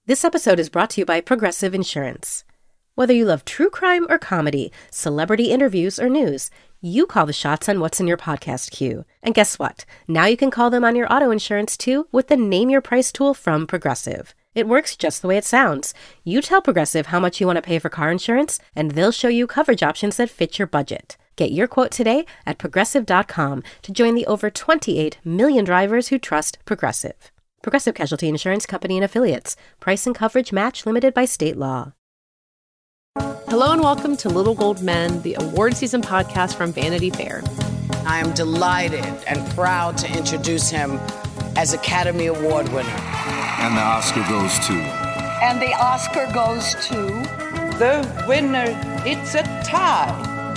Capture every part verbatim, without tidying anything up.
This episode is brought to you by Progressive Insurance. Whether you love true crime or comedy, celebrity interviews or news, you call the shots on what's in your podcast queue. And guess what? Now you can call them on your auto insurance too with the Name Your Price tool from Progressive. It works just the way it sounds. You tell Progressive how much you want to pay for car insurance, and they'll show you coverage options that fit your budget. Get your quote today at progressive dot com to join the over twenty-eight million drivers who trust Progressive. Progressive Casualty Insurance Company and Affiliates. Price and coverage match limited by state law. Hello and welcome to Little Gold Men, the award season podcast from Vanity Fair. I am delighted and proud to introduce him as Academy Award winner. And the Oscar goes to... And the Oscar goes to... The winner, it's a tie.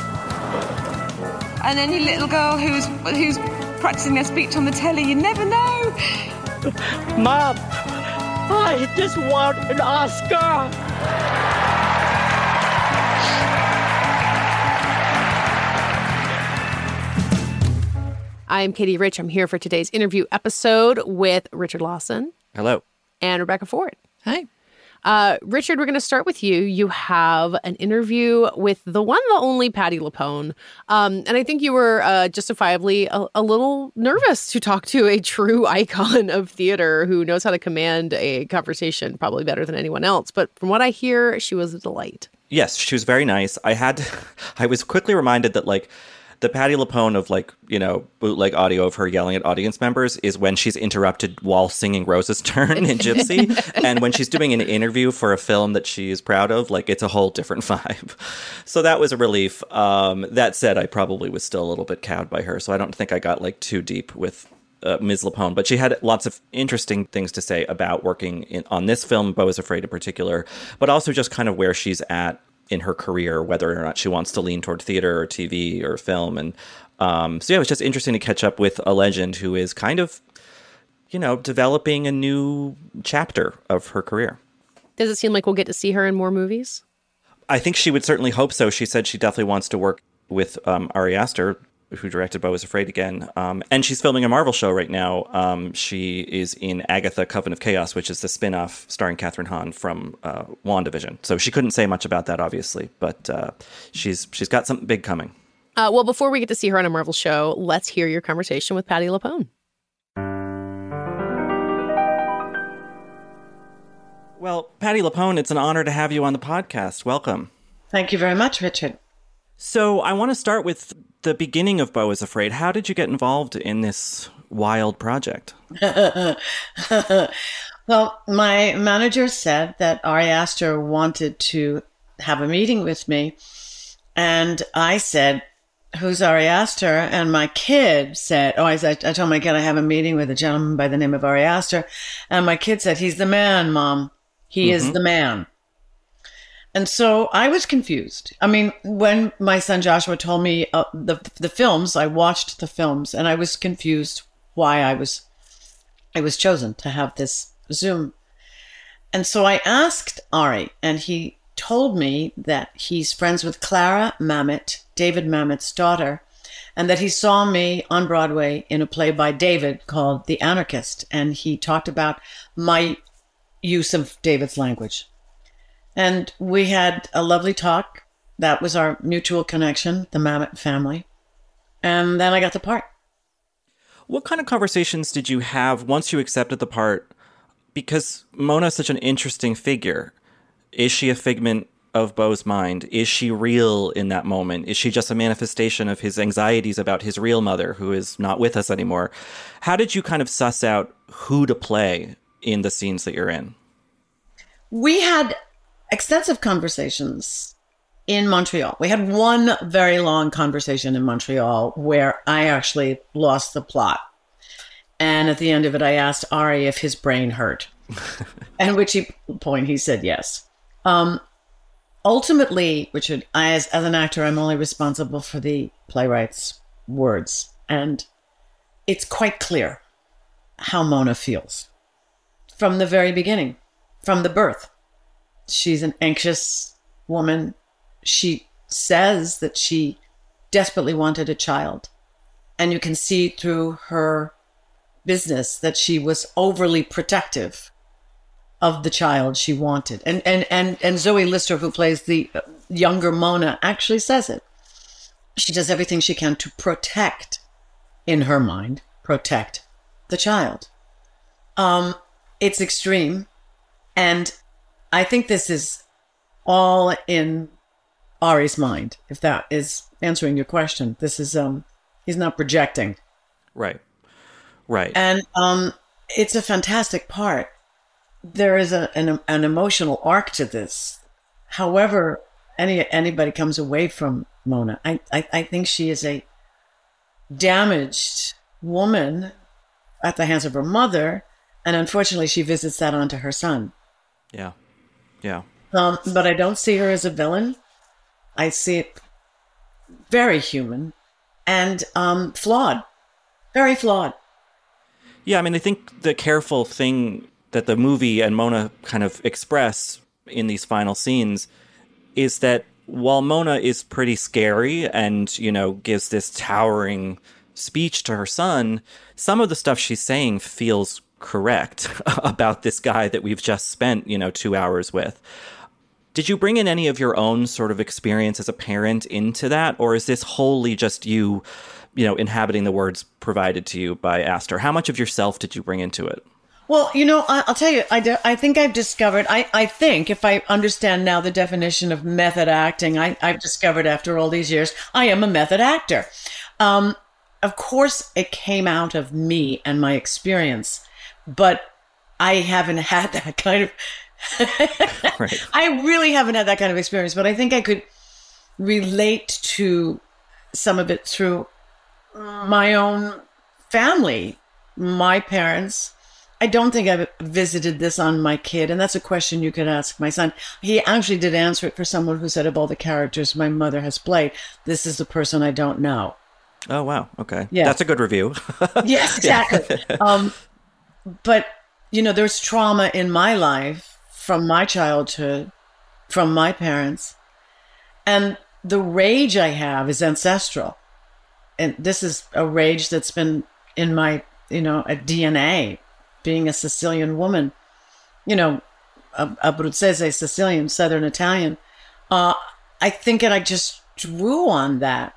And any little girl who's who's practicing their speech on the telly, you never know. Mom, I just want an Oscar. I am Katie Rich. I'm here for today's interview episode with Richard Lawson. Hello. And Rebecca Ford. Hi. Uh, Richard, we're going to start with you. You have an interview with the one, the only Patti LuPone. Um, and I think you were uh, justifiably a, a little nervous to talk to a true icon of theater who knows how to command a conversation probably better than anyone else. But from what I hear, she was a delight. Yes, she was very nice. I had, to, I was quickly reminded that, like, the Patti LuPone of, like, you know, bootleg audio of her yelling at audience members is when she's interrupted while singing Rose's Turn in Gypsy. And when she's doing an interview for a film that she is proud of, like, it's a whole different vibe. So that was a relief. Um, that said, I probably was still a little bit cowed by her. So I don't think I got, like, too deep with uh, Miz LuPone. But she had lots of interesting things to say about working in, on this film, Beau is Afraid in particular, but also just kind of where she's at in her career, whether or not she wants to lean toward theater or T V or film. And um, so, yeah, it was just interesting to catch up with a legend who is kind of, you know, developing a new chapter of her career. Does it seem like we'll get to see her in more movies? I think she would certainly hope so. She said she definitely wants to work with um, Ari Aster, who directed Beau is Afraid again. Um, and she's filming a Marvel show right now. Um, she is in Agatha, Coven of Chaos, which is the spin-off starring Catherine Hahn from uh, WandaVision. So she couldn't say much about that, obviously, but uh, she's she's got something big coming. Uh, well, before we get to see her on a Marvel show, let's hear your conversation with Patti LuPone. Well, Patti LuPone, it's an honor to have you on the podcast. Welcome. Thank you very much, Richard. So I want to start with the beginning of Beau is Afraid. How did you get involved in this wild project? Well, my manager said that Ari Aster wanted to have a meeting with me. And I said, who's Ari Aster? And my kid said, oh, I, said, I told my kid I have a meeting with a gentleman by the name of Ari Aster. And my kid said, he's the man, Mom. He mm-hmm. is the man. And so I was confused. I mean, when my son Joshua told me uh, the the films, I watched the films, and I was confused why I was I was chosen to have this Zoom. And so I asked Ari, and he told me that he's friends with Clara Mamet, David Mamet's daughter, and that he saw me on Broadway in a play by David called The Anarchist, and he talked about my use of David's language. And we had a lovely talk. That was our mutual connection, the Mamet family. And then I got the part. What kind of conversations did you have once you accepted the part? Because Mona is such an interesting figure. Is she a figment of Beau's mind? Is she real in that moment? Is she just a manifestation of his anxieties about his real mother, who is not with us anymore? How did you kind of suss out who to play in the scenes that you're in? We had extensive conversations in Montreal. We had one very long conversation in Montreal where I actually lost the plot. And at the end of it, I asked Ari if his brain hurt. And at which he, point he said yes. Um, ultimately, Richard, I, as, as an actor, I'm only responsible for the playwright's words. And it's quite clear how Mona feels from the very beginning, from the birth. She's an anxious woman. She says that she desperately wanted a child. And you can see through her business that she was overly protective of the child she wanted. And and and and Zoe Lister, who plays the younger Mona, actually says it. She does everything she can to protect, in her mind, protect the child. Um, it's extreme. And I think this is all in Ari's mind, if that is answering your question. This is, um, he's not projecting. Right. Right. And um, it's a fantastic part. There is a, an, an emotional arc to this. However, any anybody comes away from Mona, I, I, I think she is a damaged woman at the hands of her mother. And unfortunately, she visits that onto her son. Yeah. Yeah. Um, but I don't see her as a villain. I see it very human and um, flawed, very flawed. Yeah, I mean, I think the careful thing that the movie and Mona kind of express in these final scenes is that while Mona is pretty scary and, you know, gives this towering speech to her son, some of the stuff she's saying feels correct about this guy that we've just spent, you know, two hours with. Did you bring in any of your own sort of experience as a parent into that? Or is this wholly just you, you know, inhabiting the words provided to you by Aster? How much of yourself did you bring into it? Well, you know, I, I'll tell you, I, de- I think I've discovered, I, I think if I understand now the definition of method acting, I, I've discovered after all these years, I am a method actor. Um, of course, it came out of me and my experience, but I haven't had that kind of, right. I really haven't had that kind of experience, but I think I could relate to some of it through my own family, my parents. I don't think I've visited this on my kid, and that's a question you could ask my son. He actually did answer it for someone who said, of all the characters my mother has played, this is the person I don't know. Oh, wow. Okay. Yeah. That's a good review. Yes, exactly. um, but, you know, there's trauma in my life from my childhood, from my parents, and the rage I have is ancestral. And this is a rage that's been in my, you know, a D N A. Being a Sicilian woman, you know, Abruzzese, Sicilian, Southern Italian, uh, I think that I just drew on that.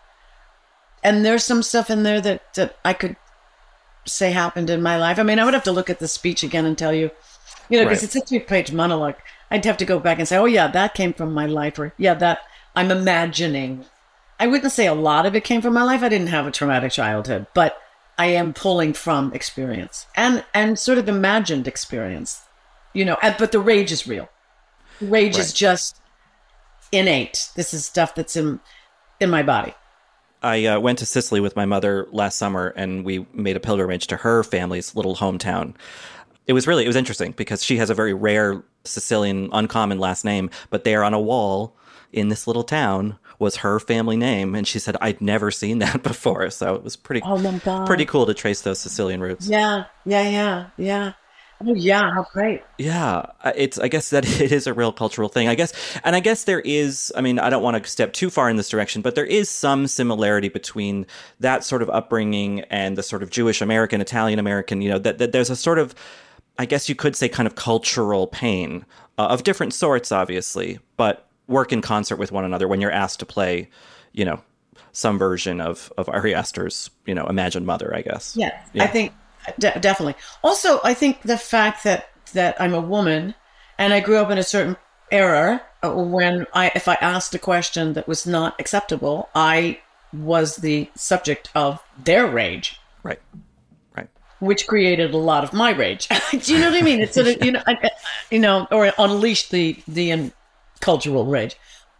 And there's some stuff in there that, that I could say happened in my life. I mean, I would have to look at the speech again and tell you, you know, because Right. it's a three-page monologue. I'd have to go back and say, oh, yeah, that came from my life. Or, yeah, that I'm imagining. I wouldn't say a lot of it came from my life. I didn't have a traumatic childhood, but I am pulling from experience and, and sort of imagined experience, you know, and, but the rage is real. Rage Right. is just innate. This is stuff that's in, in my body. I uh, went to Sicily with my mother last summer, and we made a pilgrimage to her family's little hometown. It was really, it was interesting because she has a very rare Sicilian, uncommon last name, but there on a wall in this little town was her family name. And she said, I'd never seen that before. So it was pretty, Oh my God. pretty cool to trace those Sicilian roots. Yeah, yeah, yeah, yeah. Oh, yeah, how great. Yeah, it's, I guess that it is a real cultural thing, I guess. And I guess there is, I mean, I don't want to step too far in this direction, but there is some similarity between that sort of upbringing and the sort of Jewish American, Italian American, you know, that, that there's a sort of, I guess you could say kind of cultural pain uh, of different sorts, obviously, but work in concert with one another when you're asked to play, you know, some version of, of Ari Aster's, you know, imagined mother, I guess. Yeah, Yeah. I think de- definitely. Also, I think the fact that, that I'm a woman and I grew up in a certain era when I, if I asked a question that was not acceptable, I was the subject of their rage, Right. Right. which created a lot of my rage. Do you know what I mean? It's sort of, you know, I, you know, or unleashed the, the um, cultural rage.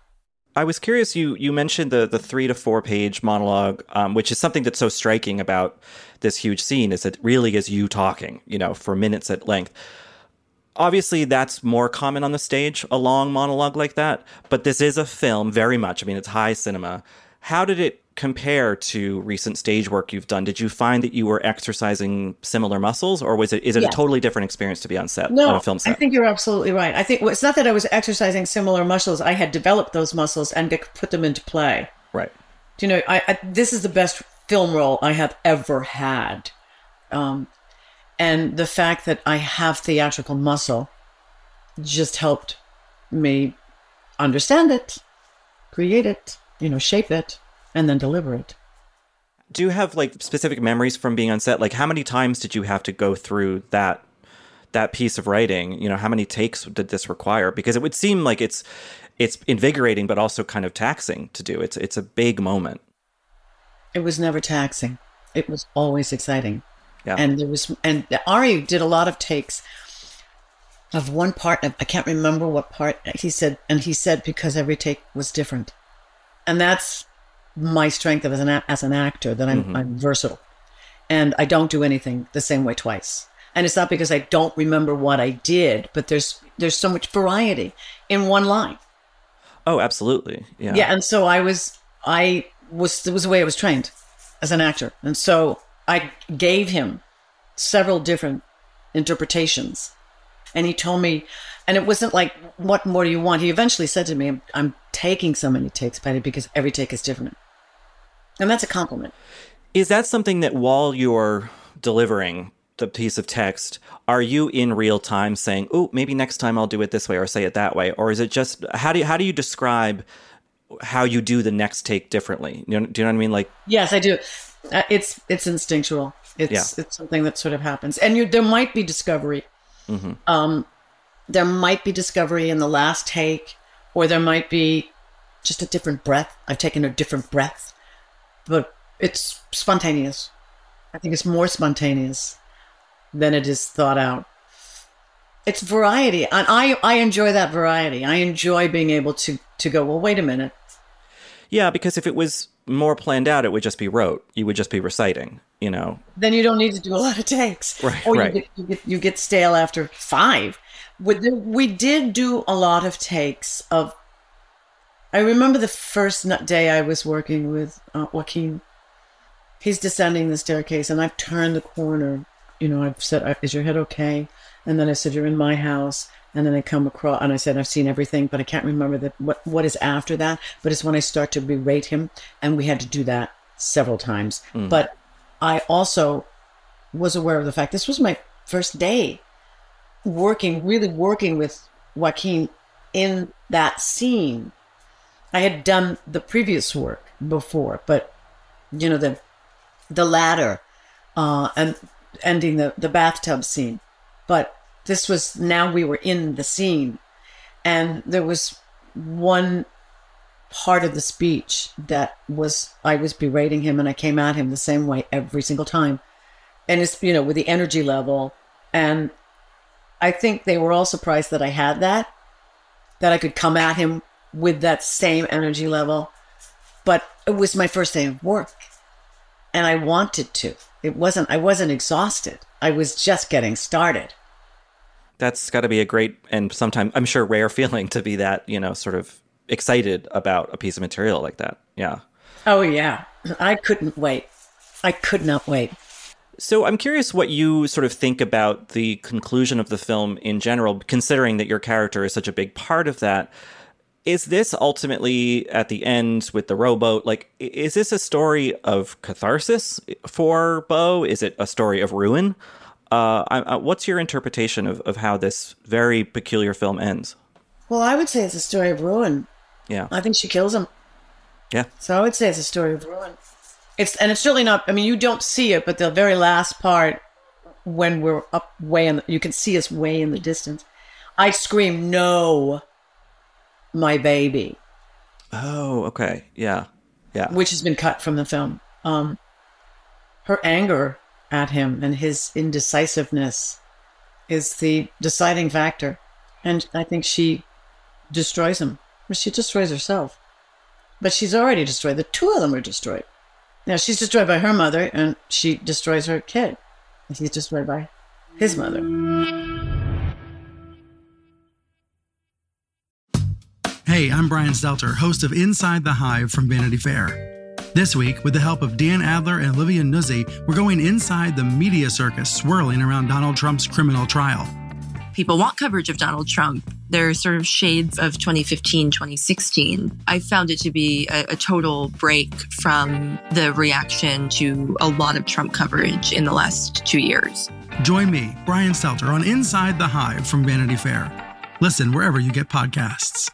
I was curious, you you mentioned the the three to four page monologue, um, which is something that's so striking about this huge scene, is it really is you talking, you know, for minutes at length. Obviously, that's more common on the stage, a long monologue like that, but this is a film very much. I mean, it's high cinema. How did it compare to recent stage work you've done? Did you find that you were exercising similar muscles, or was it is it Yeah. a totally different experience to be on set, No, on a film set? I think you're absolutely right. I think well, it's not that I was exercising similar muscles. I had developed those muscles and put them into play. Right. You know, I, I this is the best film role I have ever had. Um, and the fact that I have theatrical muscle just helped me understand it, create it, you know, shape it, and then deliver it. Do you have like specific memories from being on set? Like how many times did you have to go through that that piece of writing? You know, how many takes did this require? Because it would seem like it's it's invigorating, but also kind of taxing to do. It's it's a big moment. It was never taxing. It was always exciting. Yeah. And there was, and Ari did a lot of takes of one part. I can't remember what part he said, and he said because every take was different, and that's my strength as an as an actor, that I'm mm-hmm. I'm versatile, and I don't do anything the same way twice. And it's not because I don't remember what I did, but there's there's so much variety in one line. Oh, absolutely, yeah, yeah. And so I was I was it was the way I was trained as an actor, and so I gave him several different interpretations, and he told me, and it wasn't like, what more do you want? He eventually said to me, I'm, I'm taking so many takes, Patty, because every take is different. And that's a compliment. Is that something that while you're delivering the piece of text, are you in real time saying, oh, maybe next time I'll do it this way or say it that way? Or is it just, how do you, how do you describe how you do the next take differently? You know, do you know what I mean? Like, yes, I do. Uh, it's, it's instinctual. It's, yeah. it's something that sort of happens. And you, there might be discovery. Mm-hmm. Um, there might be discovery in the last take, or there might be just a different breath. I've taken a different breath, but it's spontaneous. I think it's more spontaneous than it is thought out. It's variety. And I, I enjoy that variety. I enjoy being able to, to go, well, wait a minute. Yeah, because if it was more planned out, it would just be rote. You would just be reciting, you know. Then you don't need to do a lot of takes. Right, or right. You, get, you, get, you get stale after five. We did do a lot of takes of, I remember the first day I was working with uh, Joaquin. He's descending the staircase, and I've turned the corner. You know, I've said, is your head okay? And then I said, you're in my house. And then I come across, and I said, I've seen everything, but I can't remember that what, what is after that. But it's when I start to berate him, and we had to do that several times. Mm. But I also was aware of the fact this was my first day working, really working with Joaquin in that scene. I had done the previous work before, but, you know, the the ladder uh, and ending the, the bathtub scene. But this was, now we were in the scene, and there was one part of the speech that was, I was berating him, and I came at him the same way every single time. And it's, you know, with the energy level. And I think they were all surprised that I had that, that I could come at him with that same energy level. But it was my first day of work, and I wanted to. It wasn't, I wasn't exhausted. I was just getting started. That's got to be a great, and sometimes I'm sure rare feeling to be that, you know, sort of excited about a piece of material like that. Yeah. Oh, yeah. I couldn't wait. I could not wait. So I'm curious what you sort of think about the conclusion of the film in general, considering that your character is such a big part of that. Is this ultimately, at the end with the rowboat, like, is this a story of catharsis for Beau? Is it a story of ruin? Uh, I, what's your interpretation of, of how this very peculiar film ends? Well, I would say it's a story of ruin. Yeah. I think she kills him. Yeah. So I would say it's a story of ruin. It's, and it's certainly not, I mean, you don't see it, but the very last part, when we're up way in the, you can see us way in the distance, I scream, no, my baby. Oh, okay. Yeah. Yeah. Which has been cut from the film. Um, her anger at him and his indecisiveness is the deciding factor. And I think she destroys him. She destroys herself. But she's already destroyed. The two of them are destroyed. Now, she's destroyed by her mother, and she destroys her kid. And he's destroyed by his mother. Hey, I'm Brian Stelter, host of Inside the Hive from Vanity Fair. This week, with the help of Dan Adler and Olivia Nuzzi, we're going inside the media circus swirling around Donald Trump's criminal trial. People want coverage of Donald Trump. There are sort of shades of twenty fifteen, twenty sixteen. I found it to be a, a total break from the reaction to a lot of Trump coverage in the last two years. Join me, Brian Stelter, on Inside the Hive from Vanity Fair. Listen wherever you get podcasts.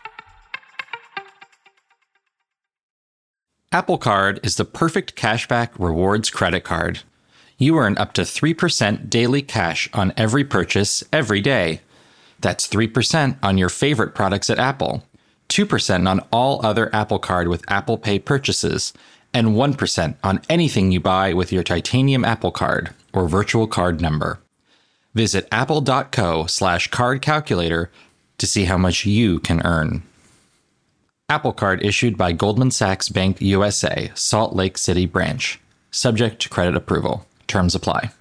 Apple Card is the perfect cashback rewards credit card. You earn up to three percent daily cash on every purchase every day. That's three percent on your favorite products at Apple, two percent on all other Apple Card with Apple Pay purchases, and one percent on anything you buy with your titanium Apple Card or virtual card number. Visit apple.co slash card calculator to see how much you can earn. Apple Card issued by Goldman Sachs Bank U S A, Salt Lake City branch. Subject to credit approval. Terms apply.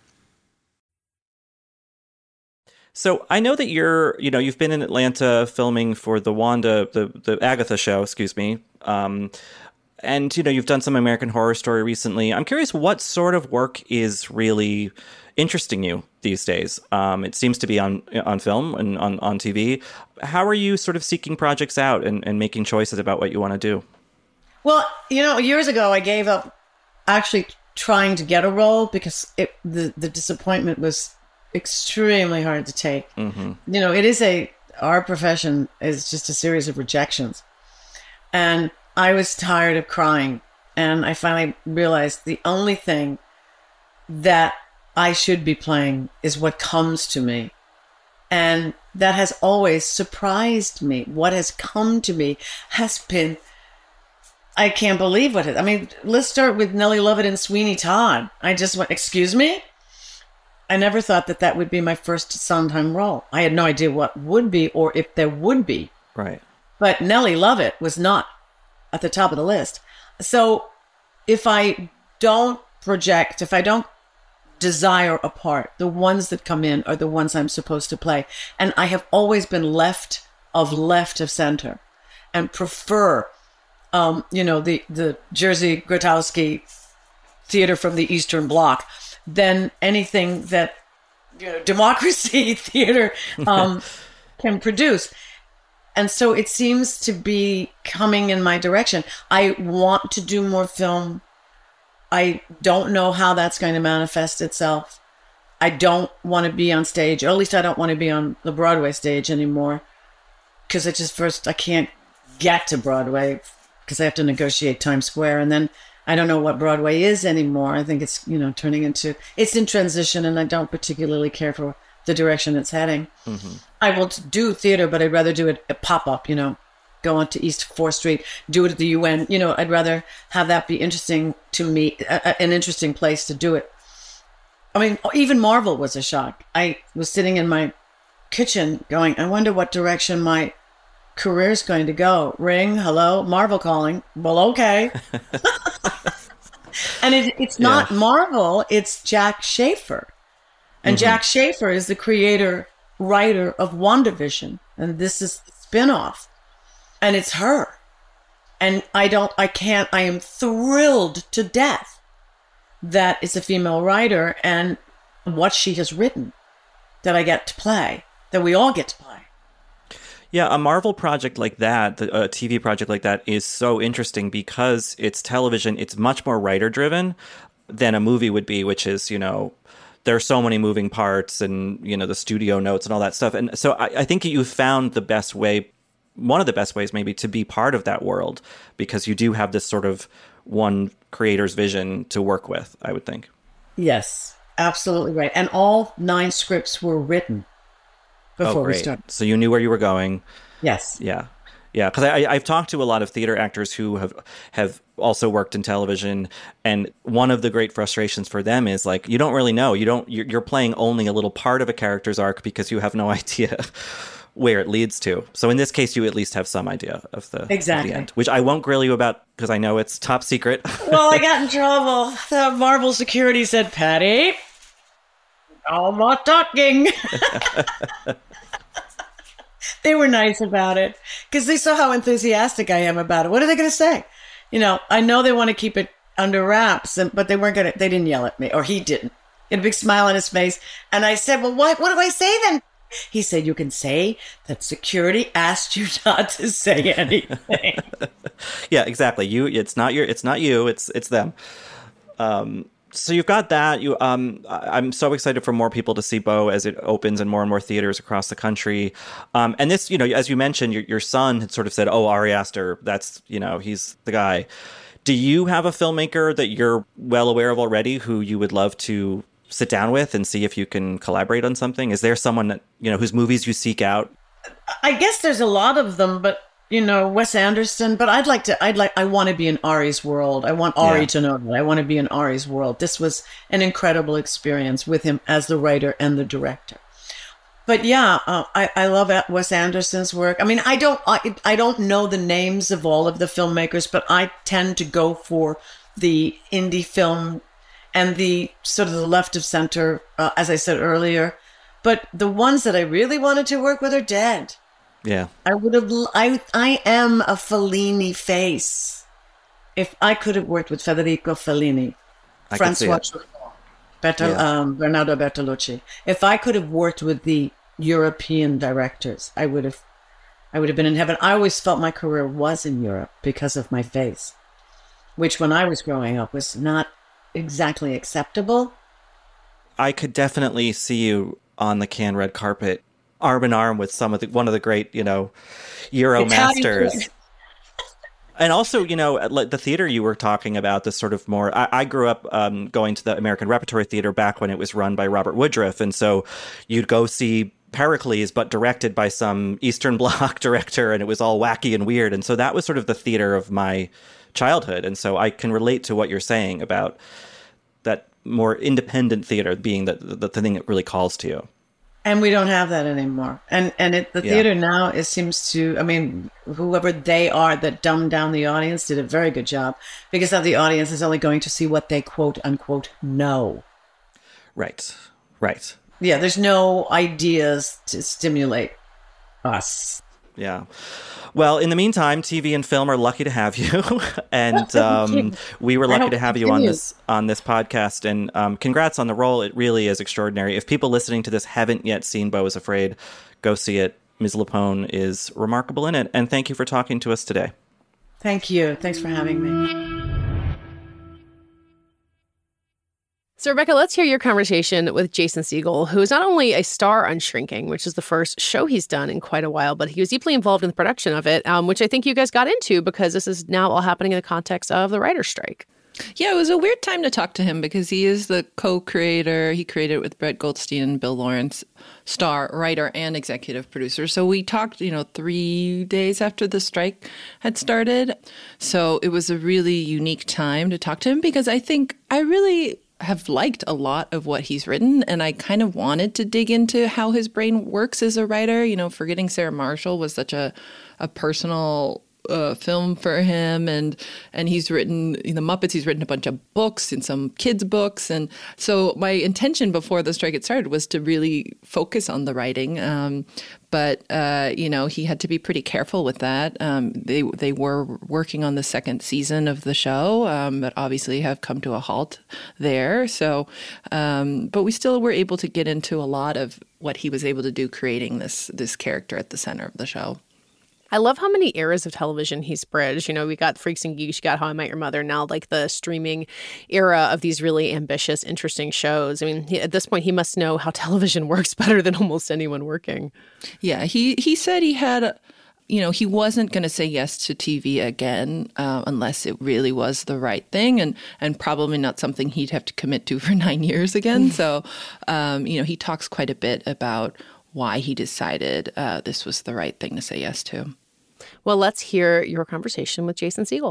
So I know that you're, you know, you've been in Atlanta filming for the Wanda, the, the Agatha show, excuse me. Um, and, you know, you've done some American Horror Story recently. I'm curious what sort of work is really interesting you these days. Um, it seems to be on on film and on, on T V. How are you sort of seeking projects out and, and making choices about what you want to do? Well, you know, years ago, I gave up actually trying to get a role because it, the, the disappointment was extremely hard to take. Mm-hmm. You know, it is a, our profession is just a series of rejections. And I was tired of crying. And I finally realized the only thing that I should be playing is what comes to me. And that has always surprised me. What has come to me has been, I can't believe what it, I mean, let's start with Nellie Lovett and Sweeney Todd. I just went, excuse me? I never thought that that would be my first Sondheim role. I had no idea what would be or if there would be. Right. But Nellie Lovett was not at the top of the list. So if I don't project, if I don't desire a part, the ones that come in are the ones I'm supposed to play. And I have always been left of left of center and prefer, um, you know, the, the Jerzy Grotowski theater from the Eastern Bloc than anything that, you know, democracy theater um, can produce. And so it seems to be coming in my direction. I want to do more film. I don't know how that's going to manifest itself. I don't want to be on stage, or at least I don't want to be on the Broadway stage anymore. Because I just first, I can't get to Broadway because I have to negotiate Times Square. And then I don't know what Broadway is anymore. I think it's, you know, turning into, it's in transition, and I don't particularly care for the direction it's heading. Mm-hmm. I will do theater, but I'd rather do it a pop-up, you know, go on to East fourth Street, do it at the U N. You know, I'd rather have that be interesting to me, a, an interesting place to do it. I mean, even Marvel was a shock. I was sitting in my kitchen going, I wonder what direction my career's going to go. Ring, hello, Marvel calling. Well, okay. And it, it's not yeah. Marvel, it's Jack Schaefer. And mm-hmm. Jack Schaefer is the creator, writer of WandaVision. And this is the spinoff. And it's her. And I don't, I can't, I am thrilled to death that it's a female writer and what she has written that I get to play, that we all get to play. Yeah, a Marvel project like that, a T V project like that is so interesting because it's television. It's much more writer-driven than a movie would be, which is, you know, there are so many moving parts and, you know, the studio notes and all that stuff. And so I, I think you found the best way, one of the best ways maybe, to be part of that world because you do have this sort of one creator's vision to work with, I would think. Yes, absolutely right. And all nine scripts were written before oh, great. we started. So you knew where you were going. Yes. Yeah. Yeah. Because I've talked to a lot of theater actors who have, have also worked in television. And one of the great frustrations for them is like, you don't really know. You don't, you're, you're playing only a little part of a character's arc because you have no idea where it leads to. So in this case, you at least have some idea of the, exactly. of the end, which I won't grill you about because I know it's top secret. Well, I got in trouble. The Marvel security said, Patty, no more talking. They were nice about it because they saw how enthusiastic I am about it. What are they going to say? You know, I know they want to keep it under wraps, and, but they weren't going to, they didn't yell at me, or he didn't. He had a big smile on his face. And I said, well, what, what do I say then? He said, you can say that security asked you not to say anything. Yeah, exactly. You, it's not your, it's not you, it's, it's them. Um, So you've got that. You, um, I'm so excited for more people to see Beau as it opens in more and more theaters across the country. Um, and this, you know, as you mentioned, your, your son had sort of said, "Oh, Ari Aster, that's, you know, he's the guy." Do you have a filmmaker that you're well aware of already who you would love to sit down with and see if you can collaborate on something? Is there someone that, you know, whose movies you seek out? I guess there's a lot of them, but you know, Wes Anderson, but I'd like to, I'd like, I want to be in Ari's world. I want Ari Yeah. to know that I want to be in Ari's world. This was an incredible experience with him as the writer and the director. But yeah, uh, I, I love Wes Anderson's work. I mean, I don't, I, I don't know the names of all of the filmmakers, but I tend to go for the indie film and the sort of the left of center, uh, as I said earlier. But the ones that I really wanted to work with are dead. Yeah. I would have, I, I am a Fellini face. If I could have worked with Federico Fellini, I could see Francois it. Truffaut, Bertol, Yeah. um, Bernardo Bertolucci, if I could have worked with the European directors, I would have, I would have been in heaven. I always felt my career was in Europe because of my face, which when I was growing up was not exactly acceptable. I could definitely see you on the Cannes red carpet, arm in arm with some of the, one of the great, you know, Euro Italian masters. food. And also, you know, like the theater you were talking about, this sort of more, I, I grew up um, going to the American Repertory Theater back when it was run by Robert Woodruff. And so you'd go see Pericles, but directed by some Eastern Bloc director, and it was all wacky and weird. And so that was sort of the theater of my childhood. And so I can relate to what you're saying about that more independent theater being the, the, the thing that really calls to you. And we don't have that anymore. And and it, the Yeah. theater now, it seems to, I mean, whoever they are that dumbed down the audience did a very good job, because now the audience is only going to see what they quote unquote know. Right. Right. Yeah, there's no ideas to stimulate us. Yeah. Well, in the meantime, T V and film are lucky to have you, and um, we were I lucky hope to have it you on continues. this on this podcast. And um, congrats on the role; it really is extraordinary. If people listening to this haven't yet seen Beau is Afraid, go see it. Miz Lapone is remarkable in it, and thank you for talking to us today. Thank you. Thanks for having me. So, Rebecca, let's hear your conversation with Jason Segel, who is not only a star on Shrinking, which is the first show he's done in quite a while, but he was deeply involved in the production of it, um, which I think you guys got into because this is now all happening in the context of the writer's strike. Yeah, it was a weird time to talk to him because he is the co-creator. He created it with Brett Goldstein and Bill Lawrence, star, writer, and executive producer. So we talked, you know, three days after the strike had started. So it was a really unique time to talk to him because I think I really have liked a lot of what he's written, and I kind of wanted to dig into how his brain works as a writer. You know, Forgetting Sarah Marshall was such a, a personal uh, film for him, and and he's written in the Muppets. He's written a bunch of books and some kids' books, and so my intention before the strike had started was to really focus on the writing. Um, but uh, you know, he had to be pretty careful with that. Um, they they were working on the second season of the show, um, but obviously have come to a halt there. So, um, but we still were able to get into a lot of what he was able to do, creating this this character at the center of the show. I love how many eras of television he's bridged. You know, we got Freaks and Geeks, you got How I Met Your Mother, now like the streaming era of these really ambitious, interesting shows. I mean, he, at this point, he must know how television works better than almost anyone working. Yeah, he, he said he had, you know, he wasn't going to say yes to T V again uh, unless it really was the right thing, and, and probably not something he'd have to commit to for nine years again. So, um, you know, he talks quite a bit about why he decided uh, this was the right thing to say yes to. Well, let's hear your conversation with Jason Segel.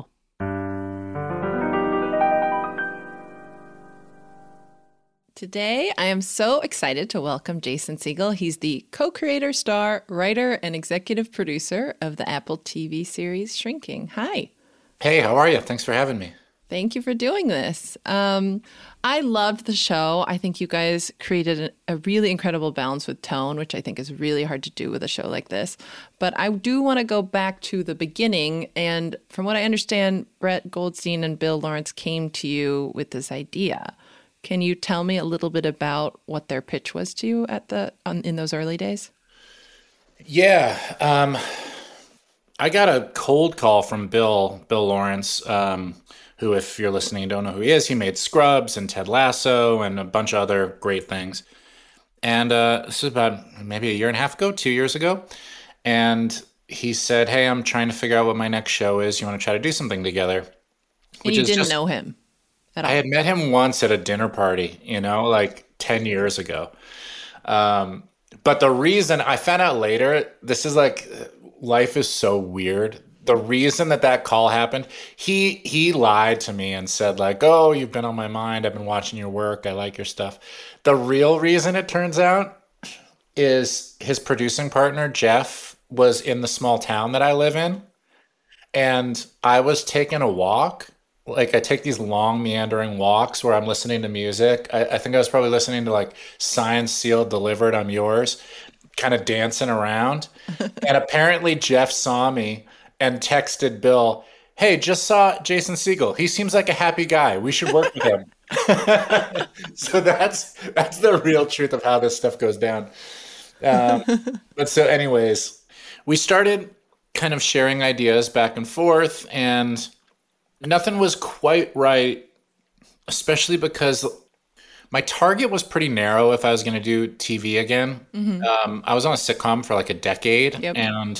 Today, I am so excited to welcome Jason Segel. He's the co-creator, star, writer, and executive producer of the Apple T V series Shrinking. Hi. Hey, how are you? Thanks for having me. Thank you for doing this. Um, I loved the show. I think you guys created a, a really incredible balance with tone, which I think is really hard to do with a show like this. But I do want to go back to the beginning. And from what I understand, Brett Goldstein and Bill Lawrence came to you with this idea. Can you tell me a little bit about what their pitch was to you at the on, in those early days? Yeah. Um, I got a cold call from Bill, Bill Lawrence, um, who, if you're listening and don't know who he is, he made Scrubs and Ted Lasso and a bunch of other great things. And uh, this is about maybe a year and a half ago, two years ago. And he said, hey, I'm trying to figure out what my next show is. You want to try to do something together? And you didn't just, know him at all? I had met him once at a dinner party, you know, like ten years ago. Um, but the reason I found out later, this is like, life is so weird. The reason that that call happened, he he lied to me and said like, oh, you've been on my mind. I've been watching your work. I like your stuff. The real reason, it turns out, is his producing partner, Jeff, was in the small town that I live in. And I was taking a walk. Like I take these long meandering walks where I'm listening to music. I, I think I was probably listening to like Signed, Sealed, Delivered, I'm Yours, kind of dancing around. And apparently Jeff saw me and texted Bill, hey, just saw Jason Segel. He seems like a happy guy. We should work with him. So that's that's the real truth of how this stuff goes down. Um, but so anyways, we started kind of sharing ideas back and forth, and nothing was quite right, especially because my target was pretty narrow if I was going to do T V again. Mm-hmm. Um, I was on a sitcom for like a decade, yep. and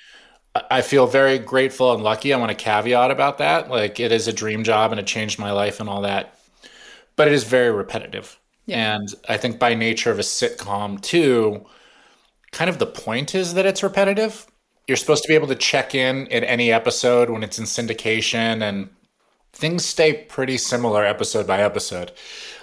I feel very grateful and lucky. I want to caveat about that. Like, it is a dream job and it changed my life and all that. But it is very repetitive. Yeah. And I think by nature of a sitcom too, kind of the point is that it's repetitive. You're supposed to be able to check in at any episode when it's in syndication, and things stay pretty similar episode by episode.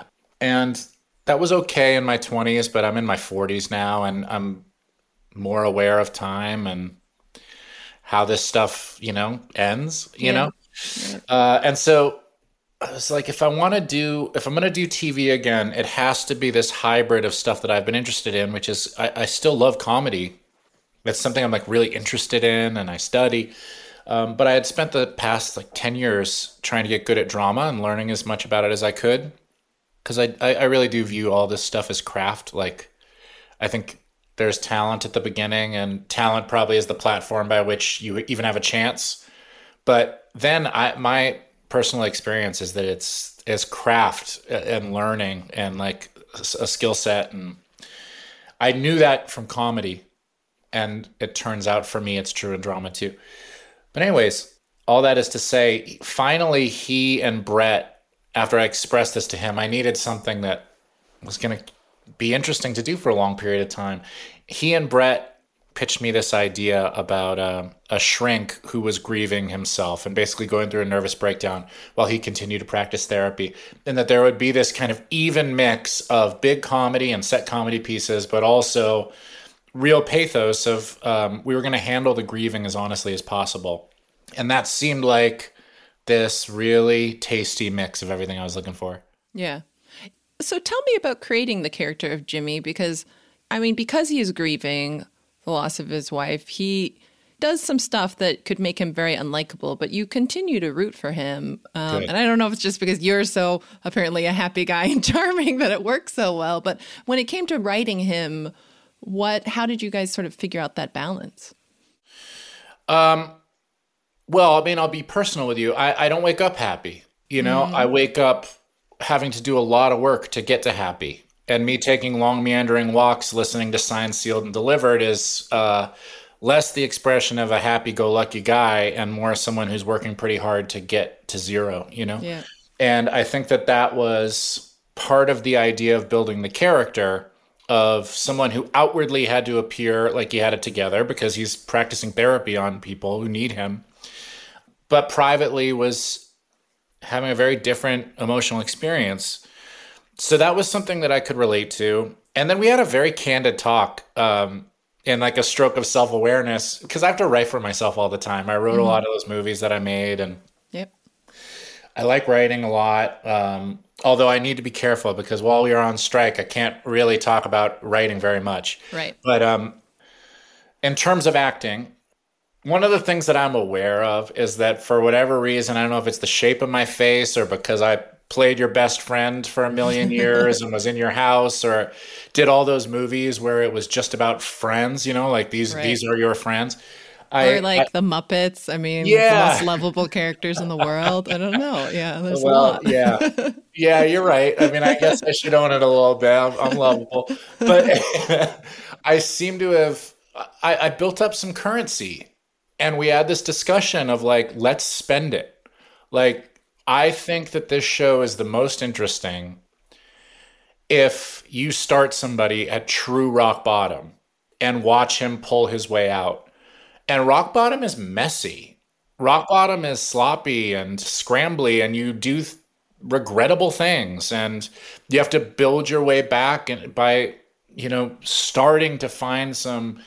And that was okay in my twenties, but I'm in my forties now, and I'm more aware of time and how this stuff, you know, ends, you yeah. know? Yeah. Uh, and so I was like, if I want to do, if I'm going to do T V again, it has to be this hybrid of stuff that I've been interested in, which is, I, I still love comedy. That's something I'm like really interested in and I study. Um, but I had spent the past like ten years trying to get good at drama and learning as much about it as I could. Because I, I, I really do view all this stuff as craft. Like, I think there's talent at the beginning, and talent probably is the platform by which you even have a chance. But then I, my personal experience is that it's is craft and learning and like a skill set. And I knew that from comedy, and it turns out for me it's true in drama too. But anyways, all that is to say, finally he and Brett, after I expressed this to him, I needed something that was going to be interesting to do for a long period of time. He and Brett pitched me this idea about uh, a shrink who was grieving himself and basically going through a nervous breakdown while he continued to practice therapy. And that there would be this kind of even mix of big comedy and set comedy pieces, but also real pathos of um, we were going to handle the grieving as honestly as possible. And that seemed like this really tasty mix of everything I was looking for. Yeah. So tell me about creating the character of Jimmy, because, I mean, because he is grieving the loss of his wife, he does some stuff that could make him very unlikable, but you continue to root for him. Um, and I don't know if it's just because you're so apparently a happy guy and charming that it works so well. But when it came to writing him, what, how did you guys sort of figure out that balance? Um, well, I mean, I'll be personal with you. I, I don't wake up happy. You know, mm. I wake up having to do a lot of work to get to happy. And me taking long meandering walks, listening to Signed, Sealed, and Delivered is uh, less the expression of a happy-go-lucky guy and more someone who's working pretty hard to get to zero, you know? Yeah. And I think that that was part of the idea of building the character of someone who outwardly had to appear like he had it together because he's practicing therapy on people who need him, but privately was having a very different emotional experience. So that was something that I could relate to. And then we had a very candid talk um, in like a stroke of self-awareness, because I have to write for myself all the time. I wrote mm-hmm. a lot of those movies that I made, and yep. I like writing a lot. Um, although I need to be careful because while we are on strike, I can't really talk about writing very much. Right. But um, in terms of acting, one of the things that I'm aware of is that for whatever reason, I don't know if it's the shape of my face or because I played your best friend for a million years and was in your house, or did all those movies where it was just about friends, you know, like these, right. these are your friends. I, or like I, the Muppets. I mean, yeah. the most lovable characters in the world. I don't know. Yeah, there's well, a lot. yeah, yeah, you're right. I mean, I guess I should own it a little bit. I'm, I'm lovable, but I seem to have. I, I built up some currency, and we had this discussion of like, let's spend it. Like, I think that this show is the most interesting if you start somebody at true rock bottom and watch him pull his way out. And rock bottom is messy. Rock bottom is sloppy and scrambly, and you do th- regrettable things, and you have to build your way back and by, you know, starting to find some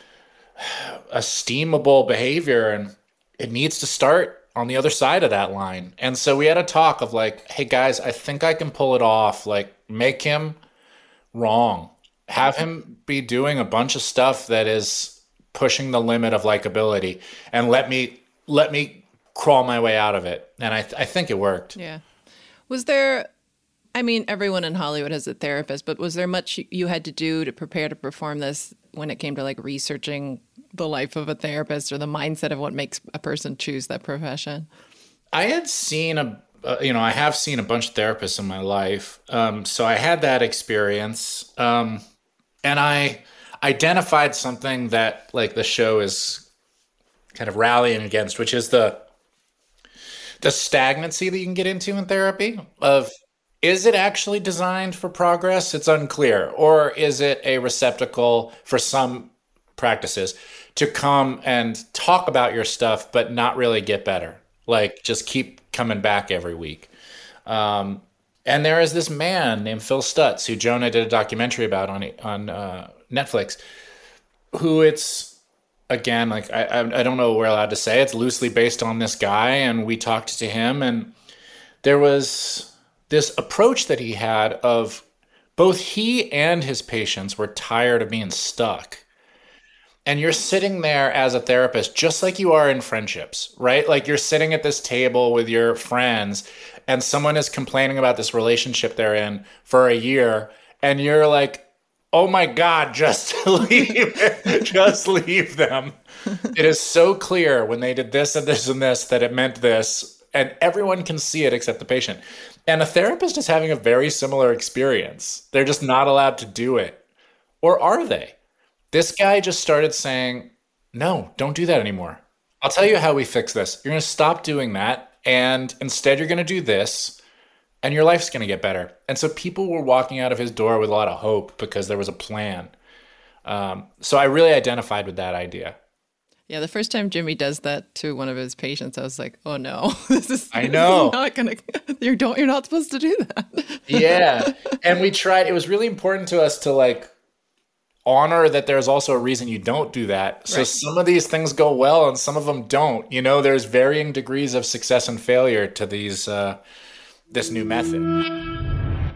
esteemable behavior, and it needs to start on the other side of that line. And so we had a talk of like, hey guys, I think I can pull it off. Like, make him wrong. Have him be doing a bunch of stuff that is pushing the limit of likability, and let me let me crawl my way out of it. And I th- I think it worked. Yeah. Was there, I mean, everyone in Hollywood has a therapist, but was there much you had to do to prepare to perform this when it came to like researching the life of a therapist or the mindset of what makes a person choose that profession? I had seen a, uh, you know, I have seen a bunch of therapists in my life. Um, so I had that experience. Um, and I identified something that like the show is kind of rallying against, which is the, the stagnancy that you can get into in therapy of, is it actually designed for progress? It's unclear. Or is it a receptacle for some practices to come and talk about your stuff, but not really get better? Like, just keep coming back every week. Um, and there is this man named Phil Stutz, who Jonah did a documentary about on on uh, Netflix, who it's, again, like, I, I don't know what we're allowed to say. It's loosely based on this guy, and we talked to him, and there was this approach that he had of both he and his patients were tired of being stuck. And you're sitting there as a therapist, just like you are in friendships, right? Like, you're sitting at this table with your friends and someone is complaining about this relationship they're in for a year. And you're like, oh my God, just leave, just leave them. It is so clear when they did this and this and this that it meant this, and everyone can see it except the patient. And a therapist is having a very similar experience. They're just not allowed to do it. Or are they? This guy just started saying, no, don't do that anymore. I'll tell you how we fix this. You're going to stop doing that. And instead, you're going to do this. And your life's going to get better. And so people were walking out of his door with a lot of hope because there was a plan. Um, so I really identified with that idea. Yeah, the first time Jimmy does that to one of his patients, I was like, "Oh no, this is I know this is not gonna. You don't. You're not supposed to do that." Yeah, and we tried. It was really important to us to like honor that there's also a reason you don't do that. So right. Some of these things go well, and some of them don't. You know, there's varying degrees of success and failure to these uh, this new method.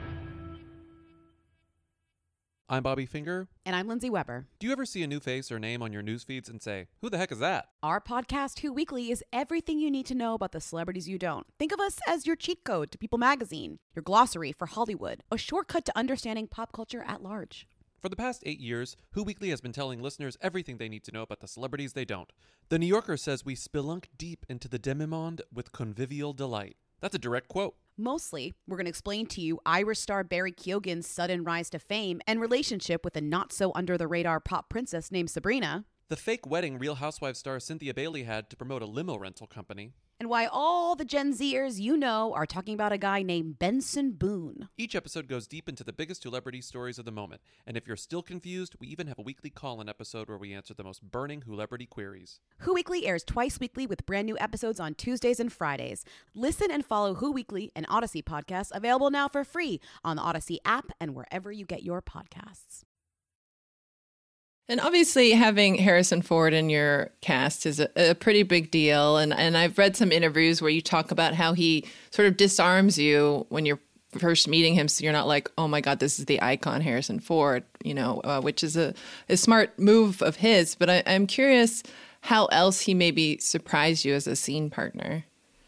I'm Bobby Finger. And I'm Lindsay Weber. Do you ever see a new face or name on your news feeds and say, who the heck is that? Our podcast, Who Weekly, is everything you need to know about the celebrities you don't. Think of us as your cheat code to People magazine, your glossary for Hollywood, a shortcut to understanding pop culture at large. For the past eight years, Who Weekly has been telling listeners everything they need to know about the celebrities they don't. The New Yorker says we spelunk deep into the demi-monde with convivial delight. That's a direct quote. Mostly, we're going to explain to you Irish star Barry Keoghan's sudden rise to fame and relationship with a not-so-under-the-radar pop princess named Sabrina. The fake wedding Real Housewives star Cynthia Bailey had to promote a limo rental company. And why all the Gen Zers you know are talking about a guy named Benson Boone. Each episode goes deep into the biggest celebrity stories of the moment. And if you're still confused, we even have a weekly call-in episode where we answer the most burning celebrity queries. Who Weekly airs twice weekly with brand new episodes on Tuesdays and Fridays. Listen and follow Who Weekly, an Odyssey podcast, available now for free on the Odyssey app and wherever you get your podcasts. And obviously having Harrison Ford in your cast is a, a pretty big deal. And, and I've read some interviews where you talk about how he sort of disarms you when you're first meeting him. So you're not like, oh my God, this is the icon Harrison Ford, you know, uh, which is a, a smart move of his. But I, I'm curious how else he maybe surprised you as a scene partner.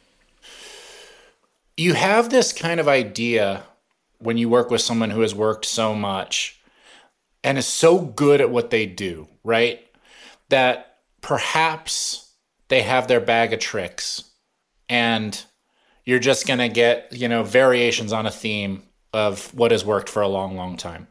You have this kind of idea when you work with someone who has worked so much and is so good at what they do, right? That perhaps they have their bag of tricks and you're just going to get, you know, variations on a theme of what has worked for a long, long time.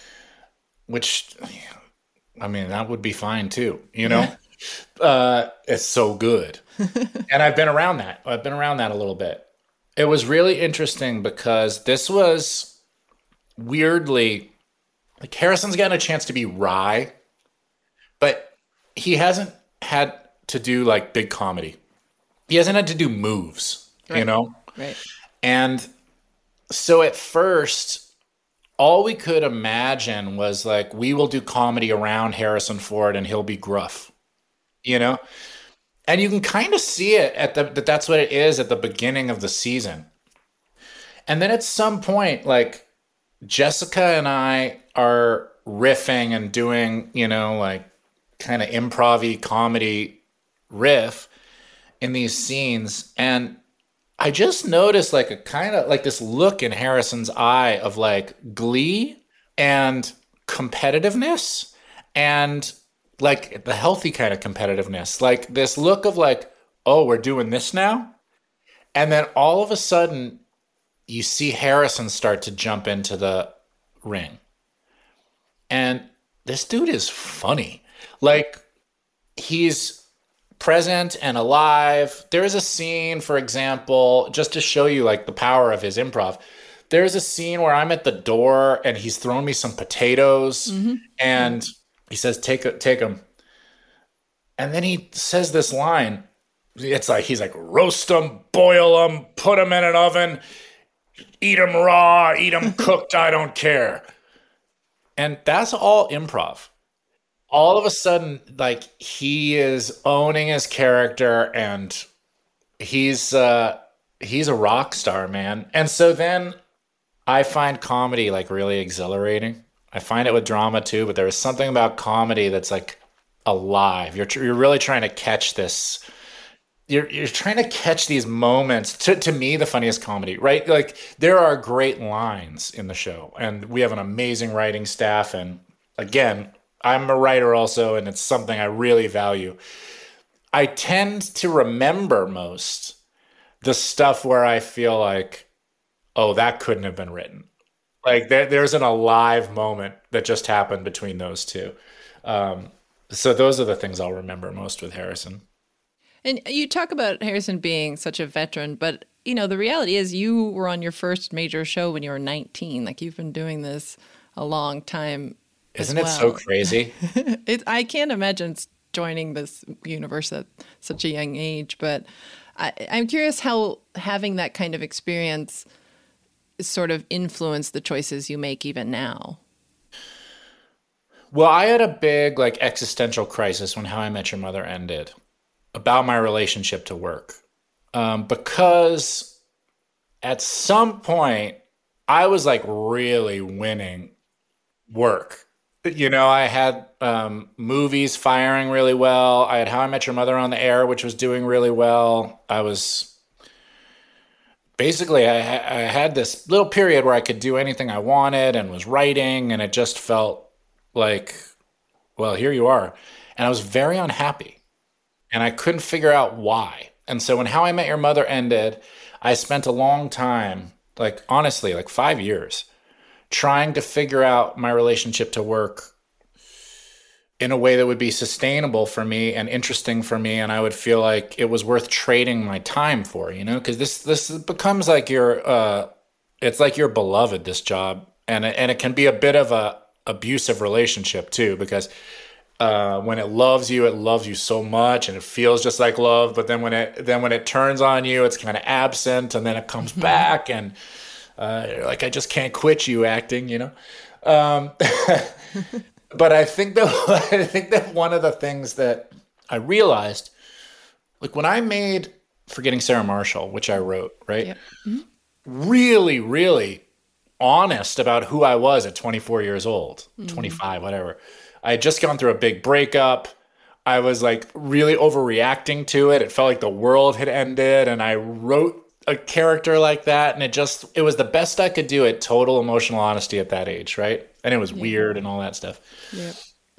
Which, I mean, that would be fine too, you know? uh, it's so good. And I've been around that. I've been around that a little bit. It was really interesting because this was weirdly, like Harrison's gotten a chance to be wry, but he hasn't had to do like big comedy. He hasn't had to do moves, right. you know? Right. And so at first, all we could imagine was like, we will do comedy around Harrison Ford and he'll be gruff, you know? And you can kind of see it at the, that that's what it is at the beginning of the season. And then at some point, like Jessica and I are riffing and doing, you know, like kind of improv-y comedy riff in these scenes. And I just noticed like a kind of like this look in Harrison's eye of like glee and competitiveness and like the healthy kind of competitiveness, like this look of like, oh, we're doing this now. And then all of a sudden you see Harrison start to jump into the ring. And this dude is funny. Like he's present and alive. There's a scene, for example, just to show you like the power of his improv. There's a scene where I'm at the door and he's thrown me some potatoes mm-hmm. and he says, take it, take them. And then he says this line. It's like, he's like, roast them, boil them, put them in an oven, eat them raw, eat them cooked. I don't care. And that's all improv. All of a sudden, like he is owning his character and he's uh, he's a rock star, man. And so then I find comedy like really exhilarating. I find it with drama too, but there is something about comedy that's like alive. You're you're really trying to catch this. You're you're trying to catch these moments. To to me, the funniest comedy, right? Like there are great lines in the show, and we have an amazing writing staff. And again, I'm a writer also, and it's something I really value. I tend to remember most the stuff where I feel like, oh, that couldn't have been written. Like there, there's an alive moment that just happened between those two. Um, so those are the things I'll remember most with Harrison. And you talk about Harrison being such a veteran, but you know the reality is you were on your first major show when you were nineteen. Like you've been doing this a long time. Isn't well. it so crazy? it, I can't imagine joining this universe at such a young age, but I, I'm curious how having that kind of experience sort of influenced the choices you make even now. Well, I had a big like existential crisis when How I Met Your Mother ended about my relationship to work. Um, because at some point I was like really winning work. You know, I had um, movies firing really well. I had How I Met Your Mother on the air, which was doing really well. I was basically, I, I had this little period where I could do anything I wanted and was writing, and it just felt like, well, here you are. And I was very unhappy, and I couldn't figure out why. And so when How I Met Your Mother ended, I spent a long time, like honestly, like five years, trying to figure out my relationship to work in a way that would be sustainable for me and interesting for me, and I would feel like it was worth trading my time for, you know, because this this becomes like your uh, it's like your beloved, this job, and it, and it can be a bit of a abusive relationship too, because uh, when it loves you, it loves you so much, and it feels just like love, but then when it then when it turns on you, it's kind of absent, and then it comes back, and uh, you're like, I just can't quit you acting, you know. Um, But I think that I think that one of the things that I realized, like when I made Forgetting Sarah Marshall, which I wrote, right? Yep. Mm-hmm. Really, really honest about who I was at twenty-four years old, mm-hmm. twenty-five, whatever. I had just gone through a big breakup. I was like really overreacting to it. It felt like the world had ended, and I wrote a character like that, and it just it was the best I could do at total emotional honesty at that age, right? And it was yeah. weird and all that stuff. Yeah.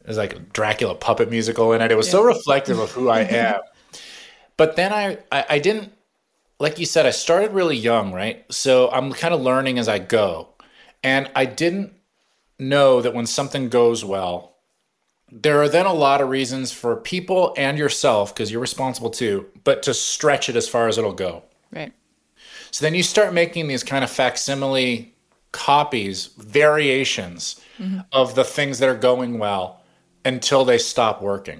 There's like a Dracula puppet musical in it. It was yeah. so reflective of who I am. But then I, I, I didn't, like you said, I started really young, right? So I'm kind of learning as I go. And I didn't know that when something goes well, there are then a lot of reasons for people and yourself, because you're responsible too, but to stretch it as far as it'll go. Right. So then you start making these kind of facsimile copies, variations mm-hmm. of the things that are going well until they stop working.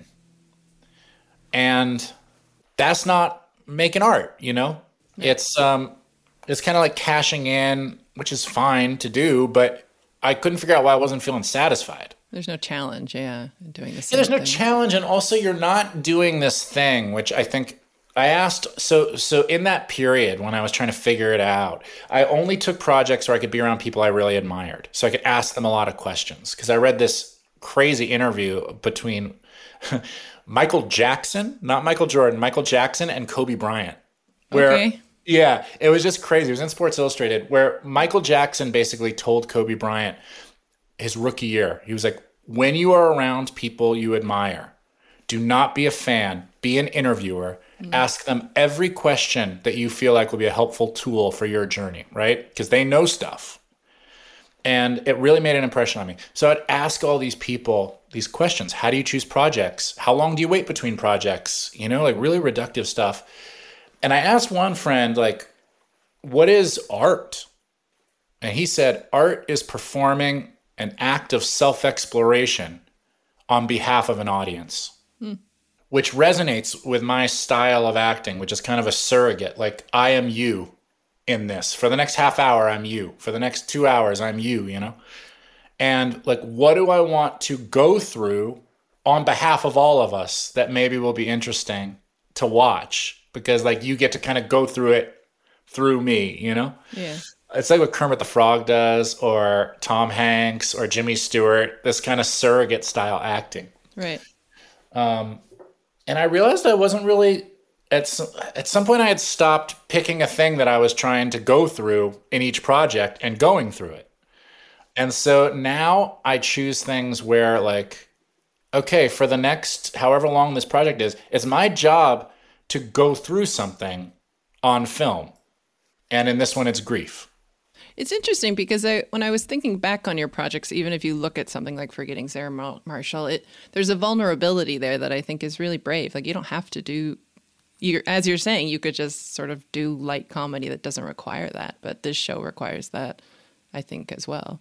And that's not making art, you know? Yeah. It's um, it's kind of like cashing in, which is fine to do, but I couldn't figure out why I wasn't feeling satisfied. There's no challenge, yeah, in doing the same yeah, there's no thing. challenge, and also you're not doing this thing, which I think I asked. So, so in that period when I was trying to figure it out, I only took projects where I could be around people I really admired, so I could ask them a lot of questions. Because I read this crazy interview between Michael Jackson, not Michael Jordan, Michael Jackson and Kobe Bryant, where. Okay. Yeah, it was just crazy. It was in Sports Illustrated, where Michael Jackson basically told Kobe Bryant his rookie year. He was like, when you are around people you admire, do not be a fan, be an interviewer. Mm-hmm. Ask them every question that you feel like will be a helpful tool for your journey, right? Because they know stuff. And it really made an impression on me. So I'd ask all these people these questions. How do you choose projects? How long do you wait between projects? You know, like really reductive stuff. And I asked one friend, like, what is art? And he said, art is performing an act of self-exploration on behalf of an audience, hmm. which resonates with my style of acting, which is kind of a surrogate. Like, I am you in this. For the next half hour, I'm you. For the next two hours, I'm you, you know? And, like, what do I want to go through on behalf of all of us that maybe will be interesting to watch? Because, like, you get to kind of go through it through me, you know? Yeah. It's like what Kermit the Frog does, or Tom Hanks, or Jimmy Stewart, this kind of surrogate style acting. Right. Um, and I realized I wasn't really, at some, at some point I had stopped picking a thing that I was trying to go through in each project and going through it. And so now I choose things where, like, okay, for the next however long this project is, it's my job to go through something on film. And in this one, it's grief. It's interesting because I, when I was thinking back on your projects, even if you look at something like Forgetting Sarah Marshall, it there's a vulnerability there that I think is really brave. Like, you don't have to do, you're, as you're saying, you could just sort of do light comedy that doesn't require that. But this show requires that, I think, as well.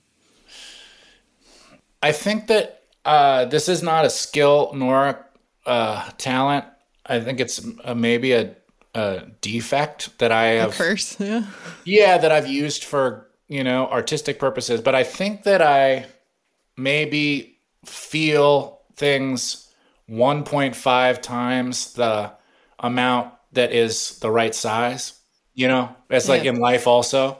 I think that uh, this is not a skill nor a talent. I think it's uh, maybe a, a defect that I have. A curse, yeah. Yeah, that I've used for, you know, artistic purposes. But I think that I maybe feel things one point five times the amount that is the right size. You know, it's like yeah. in life also.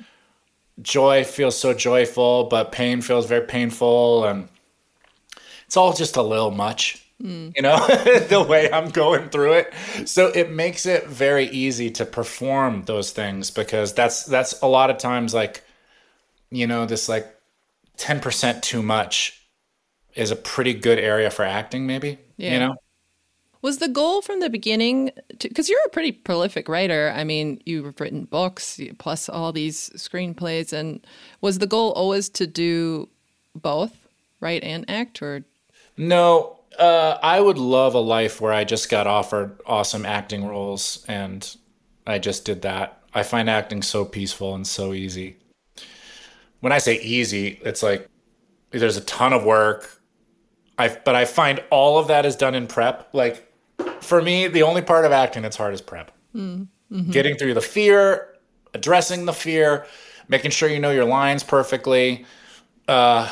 Joy feels so joyful, but pain feels very painful. And it's all just a little much. Mm. You know, the way I'm going through it. So it makes it very easy to perform those things, because that's that's a lot of times, like, you know, this like ten percent too much is a pretty good area for acting, maybe, yeah. you know? Was the goal from the beginning, because you're a pretty prolific writer. I mean, you've written books plus all these screenplays. And was the goal always to do both, write and act, or? No. Uh, I would love a life where I just got offered awesome acting roles and I just did that. I find acting so peaceful and so easy. When I say easy, it's like there's a ton of work. I but I find all of that is done in prep. Like, for me, the only part of acting that's hard is prep. Mm-hmm. Getting through the fear, addressing the fear, making sure you know your lines perfectly, uh,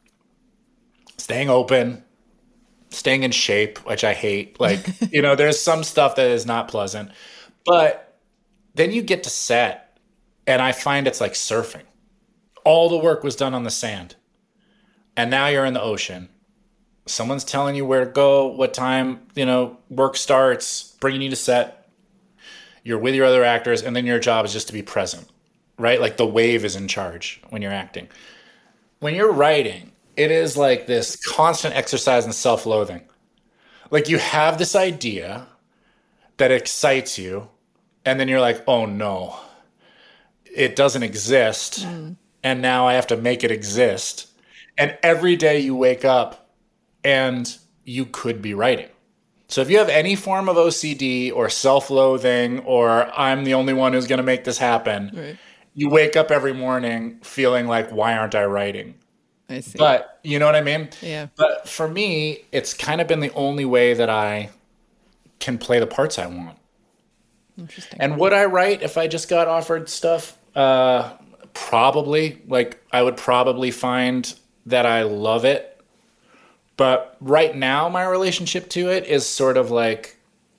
staying open. Staying in shape, which I hate. Like, you know, there's some stuff that is not pleasant. But then you get to set, and I find it's like surfing. All the work was done on the sand. And now you're in the ocean. Someone's telling you where to go, what time, you know, work starts, bringing you to set. You're with your other actors, and then your job is just to be present, right? Like, the wave is in charge when you're acting. When you're writing, it is like this constant exercise in self-loathing. Like you have this idea that excites you, and then you're like, oh no, it doesn't exist. Mm. And now I have to make it exist. And every day you wake up and you could be writing. So if you have any form of O C D or self-loathing or I'm the only one who's going to make this happen, right. You wake up every morning feeling like, why aren't I writing? I see. But you know what I mean? Yeah. But for me, it's kind of been the only way that I can play the parts I want. Interesting. And would I write if I just got offered stuff? Uh, probably. Like, I would probably find that I love it. But right now, my relationship to it is sort of like,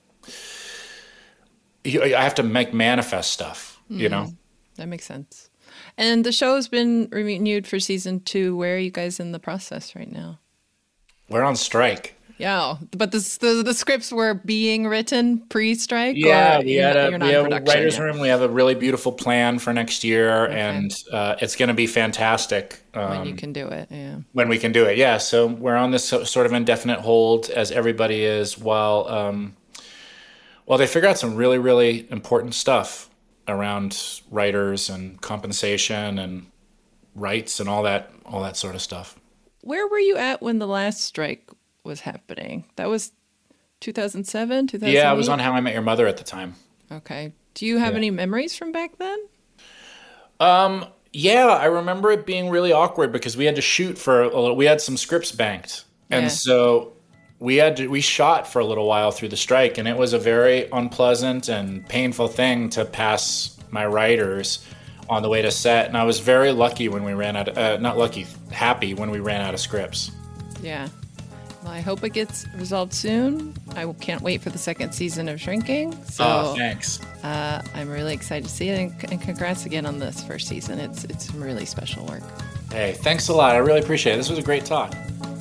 I have to make manifest stuff, mm-hmm. you know? That makes sense. And the show's been renewed for season two. Where are you guys in the process right now? We're on strike. Yeah, but the the, the scripts were being written pre-strike? Yeah, or we you're had not, a, you're not we have a production writer's yet? room. We have a really beautiful plan for next year, Okay. and uh, it's going to be fantastic. Um, When you can do it, yeah. When we can do it, yeah. So we're on this so- sort of indefinite hold, as everybody is, while um, while they figure out some really, really important stuff around writers and compensation and rights and all that, all that sort of stuff. Where were you at when the last strike was happening? That was two thousand seven, two thousand eight? Yeah, I was on How I Met Your Mother at the time. Okay. Do you have Yeah. any memories from back then? Um, yeah, I remember it being really awkward because we had to shoot for a little, we had some scripts banked. And Yeah. so we had to, we shot for a little while through the strike, and it was a very unpleasant and painful thing to pass my writers on the way to set. And I was very lucky when we ran out of, uh, not lucky, happy when we ran out of scripts. Yeah. Well, I hope it gets resolved soon. I can't wait for the second season of Shrinking. So, oh, thanks. Uh, I'm really excited to see it, and, and congrats again on this first season. It's it's some really special work. Hey, thanks a lot. I really appreciate it. This was a great talk.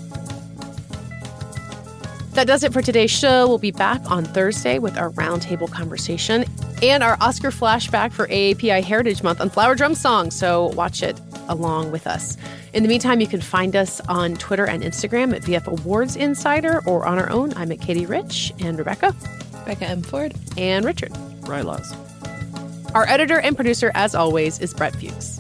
That does it for today's show. We'll be back on Thursday with our roundtable conversation and our Oscar flashback for A A P I Heritage Month on Flower Drum Song. So watch it along with us. In the meantime, you can find us on Twitter and Instagram at V F Awards Insider, or on our own. I'm at Katie Rich, and Rebecca. Becca M. Ford. And Richard. Rylaws. Our editor and producer, as always, is Brett Fuchs.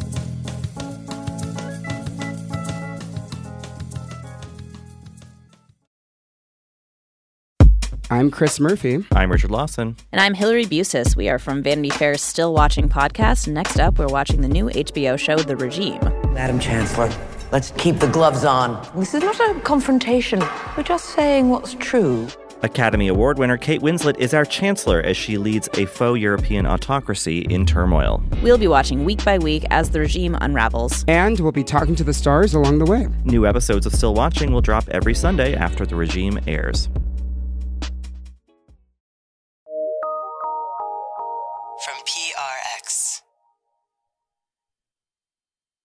I'm Chris Murphy. I'm Richard Lawson. And I'm Hillary Busis. We are from Vanity Fair's Still Watching podcast. Next up, we're watching the new H B O show, The Regime. Madam Chancellor, let's keep the gloves on. This is not a confrontation. We're just saying what's true. Academy Award winner Kate Winslet is our chancellor as she leads a faux European autocracy in turmoil. We'll be watching week by week as the regime unravels. And we'll be talking to the stars along the way. New episodes of Still Watching will drop every Sunday after The Regime airs. From P R X.